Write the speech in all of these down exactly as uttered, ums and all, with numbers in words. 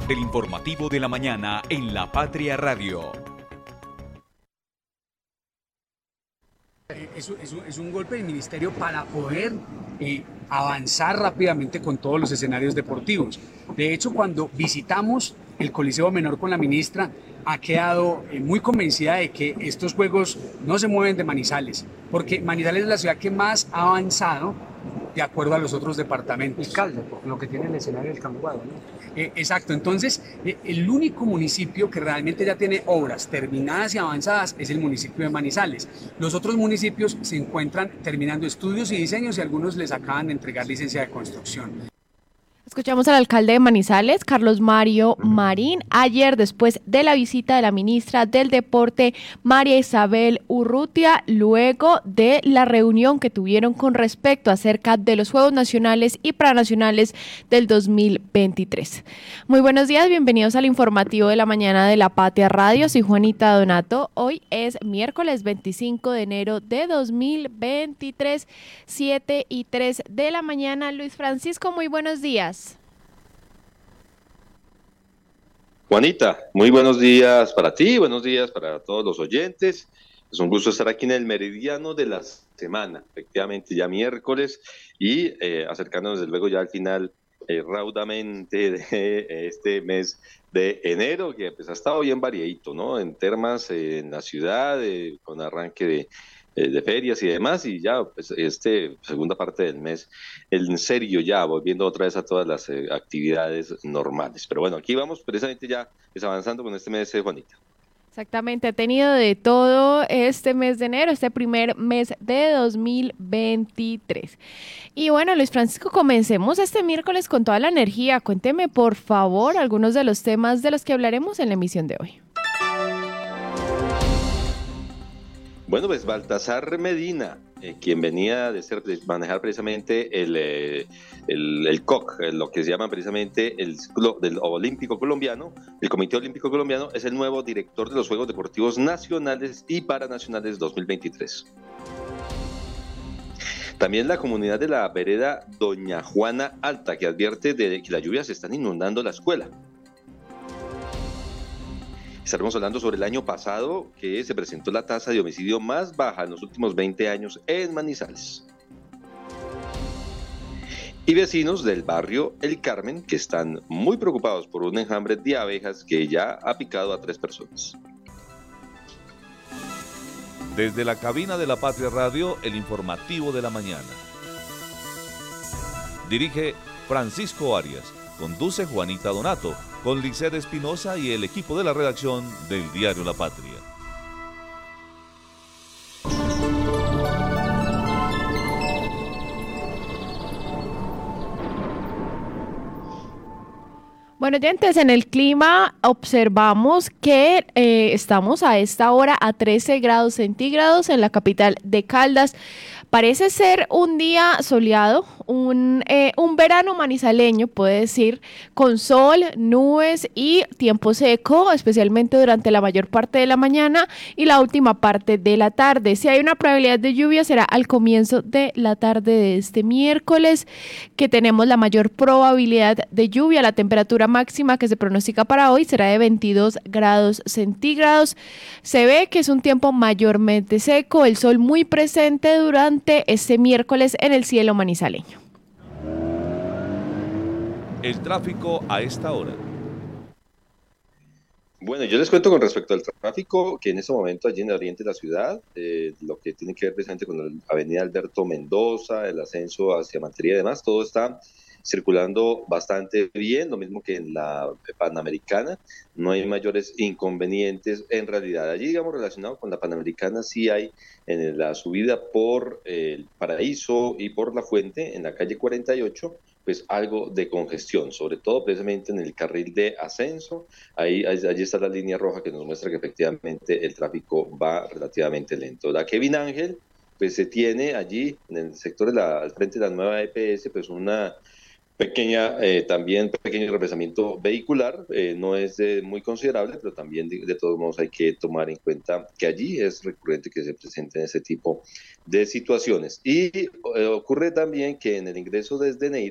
El informativo de la mañana en La Patria Radio. Es, es, es un golpe del ministerio para poder eh, avanzar rápidamente con todos los escenarios deportivos. De hecho, cuando visitamos el Coliseo Menor con la ministra, ha quedado eh, muy convencida de que estos juegos no se mueven de Manizales, porque Manizales es la ciudad que más ha avanzado de acuerdo a los otros departamentos. Y Caldas, por lo que tiene el escenario del Cambuado, ¿no? Eh, exacto, entonces eh, el único municipio que realmente ya tiene obras terminadas y avanzadas es el municipio de Manizales. Los otros municipios se encuentran terminando estudios y diseños y algunos les acaban de entregar licencia de construcción. Escuchamos al alcalde de Manizales, Carlos Mario Marín, ayer después de la visita de la ministra del Deporte, María Isabel Urrutia, luego de la reunión que tuvieron con respecto acerca de los Juegos Nacionales y Paranacionales del dos mil veintitrés. Muy buenos días, bienvenidos al informativo de la mañana de La Patria Radio. Soy Juanita Donato. Hoy es miércoles veinticinco de enero de dos mil veintitrés, siete y tres de la mañana. Luis Francisco, muy buenos días. Juanita, muy buenos días para ti, buenos días para todos los oyentes. Es un gusto estar aquí en el meridiano de la semana, efectivamente ya miércoles y eh, acercándonos desde luego ya al final eh, raudamente de este mes de enero, que pues ha estado bien variadito, ¿no? En temas eh, en la ciudad, eh, con arranque de de ferias y demás, y ya pues, este segunda parte del mes, en serio ya, volviendo otra vez a todas las eh, actividades normales. Pero bueno, aquí vamos precisamente ya pues, avanzando con este mes, eh, Juanita. Exactamente, ha tenido de todo este mes de enero, este primer mes de dos mil veintitrés. Y bueno, Luis Francisco, comencemos este miércoles con toda la energía. Cuénteme, por favor, algunos de los temas de los que hablaremos en la emisión de hoy. Bueno, pues Baltasar Medina, eh, quien venía de ser de manejar precisamente el, eh, el, el C O C, lo que se llama precisamente el ciclo del Olímpico Colombiano, el Comité Olímpico Colombiano, es el nuevo director de los Juegos Deportivos Nacionales y Paranacionales dos mil veintitrés. También la comunidad de la vereda Doña Juana Alta, que advierte de que las lluvias están inundando la escuela. Estaremos hablando sobre el año pasado, que se presentó la tasa de homicidio más baja en los últimos veinte años en Manizales. Y vecinos del barrio El Carmen, que están muy preocupados por un enjambre de abejas que ya ha picado a tres personas. Desde la cabina de La Patria Radio, el informativo de la mañana. Dirige Francisco Arias. Conduce Juanita Donato, con Liced Espinosa y el equipo de la redacción del diario La Patria. Bueno, oyentes, en el clima observamos que eh, estamos a esta hora a trece grados centígrados en la capital de Caldas. Parece ser un día soleado, un, eh, un verano manizaleño, puede decir, con sol, nubes y tiempo seco, especialmente durante la mayor parte de la mañana y la última parte de la tarde. Si hay una probabilidad de lluvia, será al comienzo de la tarde de este miércoles, que tenemos la mayor probabilidad de lluvia. La temperatura máxima que se pronostica para hoy será de veintidós grados centígrados. Se ve que es un tiempo mayormente seco, el sol muy presente durante este miércoles en el cielo manizaleño. El tráfico a esta hora. Bueno, yo les cuento con respecto al tráfico que en este momento allí en el oriente de la ciudad, eh, lo que tiene que ver precisamente con la avenida Alberto Mendoza, el ascenso hacia Mantería y demás, todo está circulando bastante bien, lo mismo que en la Panamericana, no hay mayores inconvenientes en realidad. Allí, digamos, relacionado con la Panamericana, sí hay en la subida por el Paraíso y por La Fuente, en la calle cuarenta y ocho, pues algo de congestión, sobre todo precisamente en el carril de ascenso. Ahí, allí está la línea roja que nos muestra que efectivamente el tráfico va relativamente lento. La Kevin Ángel, pues se tiene allí en el sector de la, al frente de la nueva E P S, pues una pequeña, eh, también pequeño represamiento vehicular, eh, no es de, muy considerable, pero también de, de todos modos hay que tomar en cuenta que allí es recurrente que se presenten ese tipo de situaciones. Y eh, ocurre también que en el ingreso desde Neira,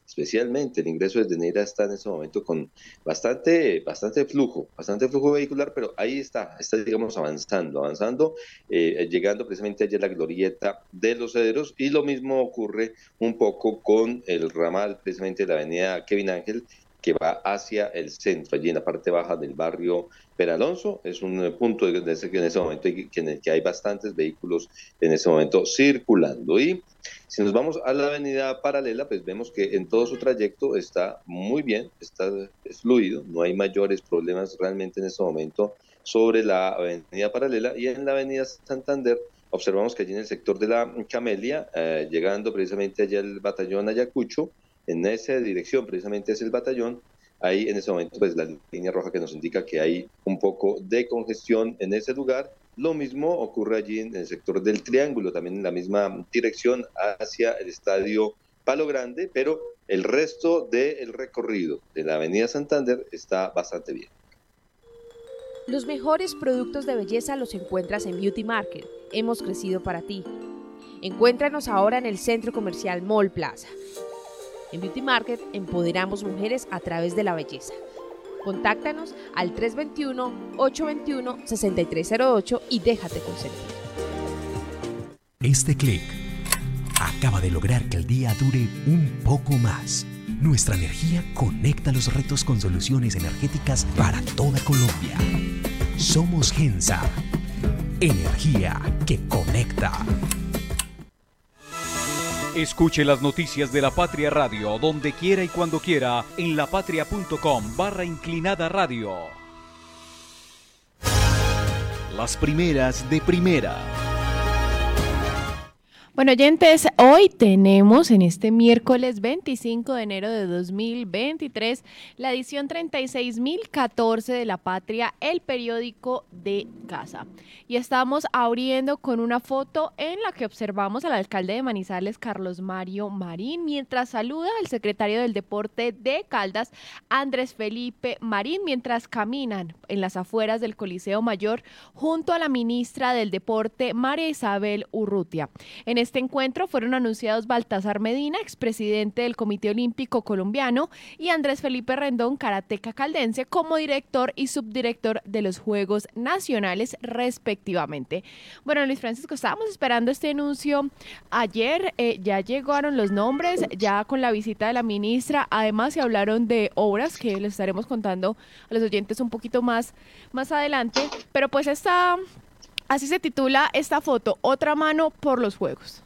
especialmente el ingreso desde Neira está en ese momento con bastante, bastante flujo, bastante flujo vehicular, pero ahí está, está digamos avanzando, avanzando, eh, llegando precisamente allá a la glorieta de Los Cedros, y lo mismo ocurre un poco con el ramal precisamente de la avenida Kevin Ángel, que va hacia el centro, allí en la parte baja del barrio Peralonso. Es un punto en ese, en ese momento en el que hay bastantes vehículos en ese momento circulando. Y si nos vamos a la avenida paralela, pues vemos que en todo su trayecto está muy bien, está es fluido, no hay mayores problemas realmente en este momento sobre la avenida paralela. Y en la avenida Santander observamos que allí en el sector de la Camelia, eh, llegando precisamente allá el batallón Ayacucho, en esa dirección precisamente es el batallón, ahí en ese momento pues la línea roja que nos indica que hay un poco de congestión en ese lugar. Lo mismo ocurre allí en el sector del Triángulo, también en la misma dirección hacia el estadio Palo Grande, pero el resto del recorrido de la avenida Santander está bastante bien. Los mejores productos de belleza los encuentras en Beauty Market. Hemos crecido para ti. Encuéntranos ahora en el Centro Comercial Mall Plaza. En Beauty Market empoderamos mujeres a través de la belleza. Contáctanos al tres dos uno, ocho dos uno, seis tres cero ocho y déjate consentir. Este clic acaba de lograr que el día dure un poco más. Nuestra energía conecta los retos con soluciones energéticas para toda Colombia. Somos Gensa. Energía que conecta. Escuche las noticias de La Patria Radio donde quiera y cuando quiera en lapatria.com barra inclinada radio. Las primeras de primera. Bueno, oyentes, hoy tenemos en este miércoles veinticinco de enero de dos mil veintitrés la edición treinta y seis mil catorce de La Patria, el periódico de casa. Y estamos abriendo con una foto en la que observamos al alcalde de Manizales, Carlos Mario Marín, mientras saluda al secretario del Deporte de Caldas, Andrés Felipe Marín, mientras caminan en las afueras del Coliseo Mayor junto a la ministra del Deporte, María Isabel Urrutia. En este encuentro fueron anunciados Baltasar Medina, expresidente del Comité Olímpico Colombiano, y Andrés Felipe Rendón, karateca caldense, como director y subdirector de los Juegos Nacionales, respectivamente. Bueno, Luis Francisco, estábamos esperando este anuncio ayer, eh, ya llegaron los nombres, ya con la visita de la ministra, además se hablaron de obras que les estaremos contando a los oyentes un poquito más, más adelante, pero pues esta... Así se titula esta foto, otra mano por los Juegos.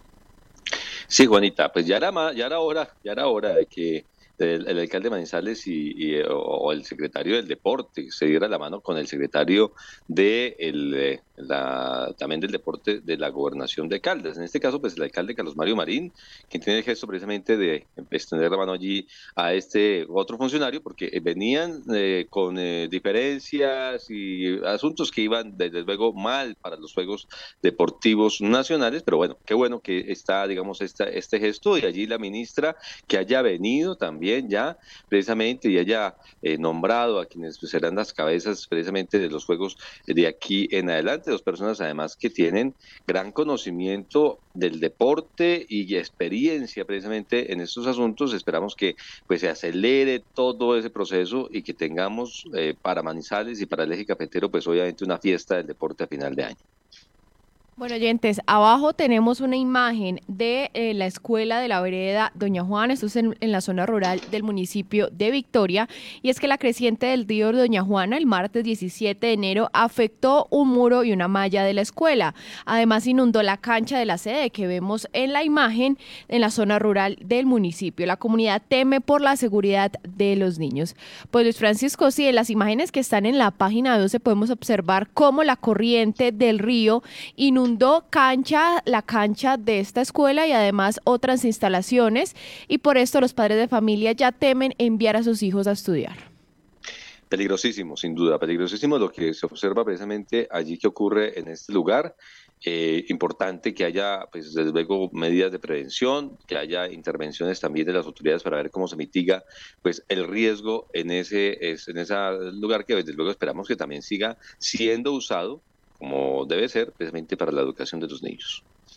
Sí, Juanita, pues ya era, ya era hora, ya era hora de que el, el alcalde Manizales y, y o, o el secretario del Deporte se diera la mano con el secretario de el, la, también del Deporte de la Gobernación de Caldas. En este caso, pues el alcalde Carlos Mario Marín, quien tiene el gesto precisamente de extender la mano allí a este otro funcionario, porque venían eh, con eh, diferencias y asuntos que iban desde luego mal para los Juegos Deportivos Nacionales, pero bueno, qué bueno que está, digamos, esta, este gesto, y allí la ministra que haya venido también ya precisamente y haya eh, nombrado a quienes pues, serán las cabezas precisamente de los Juegos de aquí en adelante, dos personas además que tienen gran conocimiento del deporte y experiencia precisamente en estos asuntos. Esperamos que pues se acelere todo ese proceso y que tengamos eh, para Manizales y para el eje cafetero pues obviamente una fiesta del deporte a final de año. Bueno, oyentes, abajo tenemos una imagen de eh, la escuela de la vereda Doña Juana, esto es en, en la zona rural del municipio de Victoria, y es que la creciente del río Doña Juana el martes diecisiete de enero afectó un muro y una malla de la escuela. Además inundó la cancha de la sede que vemos en la imagen en la zona rural del municipio. La comunidad teme por la seguridad de los niños. Pues Luis Francisco, sí, en las imágenes que están en la página doce podemos observar cómo la corriente del río inundó Inundó cancha, la cancha de esta escuela y además otras instalaciones, y por esto los padres de familia ya temen enviar a sus hijos a estudiar. Peligrosísimo, sin duda, peligrosísimo lo que se observa precisamente allí que ocurre en este lugar. Eh, importante que haya, pues desde luego, medidas de prevención, que haya intervenciones también de las autoridades para ver cómo se mitiga pues el riesgo en ese, es, en ese lugar que desde luego esperamos que también siga siendo usado como debe ser, precisamente para la educación de los niños.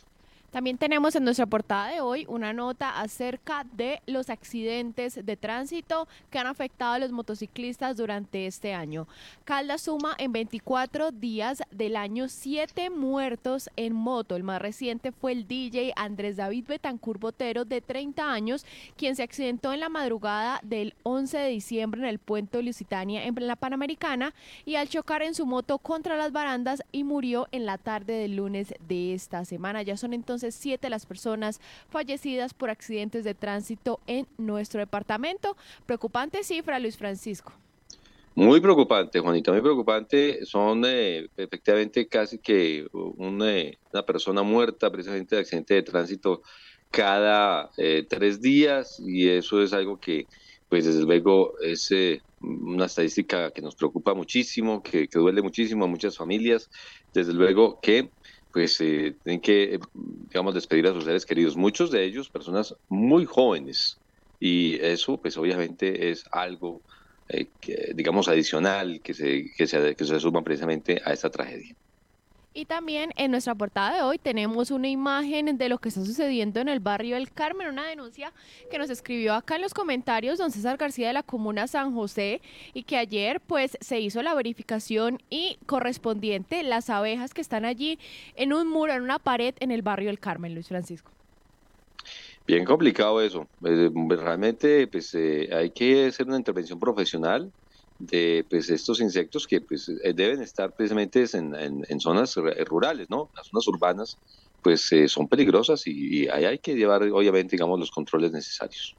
También tenemos en nuestra portada de hoy una nota acerca de los accidentes de tránsito que han afectado a los motociclistas durante este año. Caldas suma en veinticuatro días del año siete muertos en moto. El más reciente fue el D J Andrés David Betancur Botero, de treinta años, quien se accidentó en la madrugada del once de diciembre en el puente Lusitania en la Panamericana y al chocar en su moto contra las barandas y murió en la tarde del lunes de esta semana. Ya son entonces siete las personas fallecidas por accidentes de tránsito en nuestro departamento. Preocupante cifra, Luis Francisco. Muy preocupante, Juanita, muy preocupante. Son eh, efectivamente casi que un, eh, una persona muerta precisamente de accidente de tránsito cada eh, tres días, y eso es algo que, pues desde luego, es eh, una estadística que nos preocupa muchísimo, que, que duele muchísimo a muchas familias. Desde luego que pues eh, tienen que, digamos, despedir a sus seres queridos, muchos de ellos personas muy jóvenes, y eso pues obviamente es algo eh, que, digamos, adicional que se, que se, que se suma precisamente a esta tragedia. Y también en nuestra portada de hoy tenemos una imagen de lo que está sucediendo en el barrio El Carmen, una denuncia que nos escribió acá en los comentarios don César García de la comuna San José, y que ayer pues se hizo la verificación y correspondiente las abejas que están allí en un muro, en una pared en el barrio El Carmen, Luis Francisco. Bien complicado eso, eh, realmente pues eh, hay que hacer una intervención profesional de pues estos insectos que pues deben estar precisamente en, en, en zonas rurales, ¿no? Las zonas urbanas pues eh, son peligrosas, y, y ahí hay que llevar obviamente, digamos, los controles necesarios.